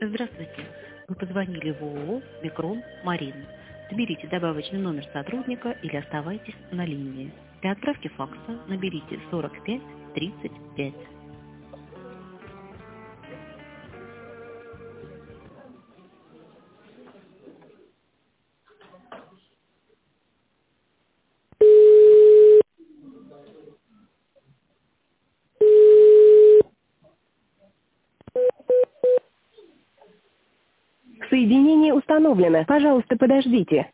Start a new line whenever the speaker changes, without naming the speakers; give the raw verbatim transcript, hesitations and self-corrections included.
Здравствуйте. Вы позвонили в ООО «Микрон Марин». Наберите добавочный номер сотрудника или оставайтесь на линии. Для отправки факса наберите сорок пять тридцать пять.
Соединение установлено. Пожалуйста, подождите.